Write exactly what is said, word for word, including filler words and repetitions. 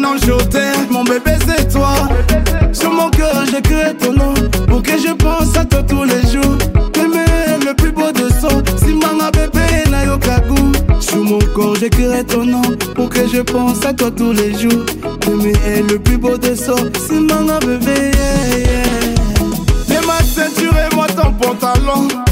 maintenant je t'aime, mon bébé c'est toi. Sur mon cœur j'écris ton nom, pour que je pense à toi tous les jours. Bébé le plus beau de son, si mama bébé na yokagu. Sur mon corps j'écris ton nom, pour que je pense à toi tous les jours. Bébé est le plus beau de son, si mama bébé yeah, yeah. Mets ma ceinture et moi ton pantalon.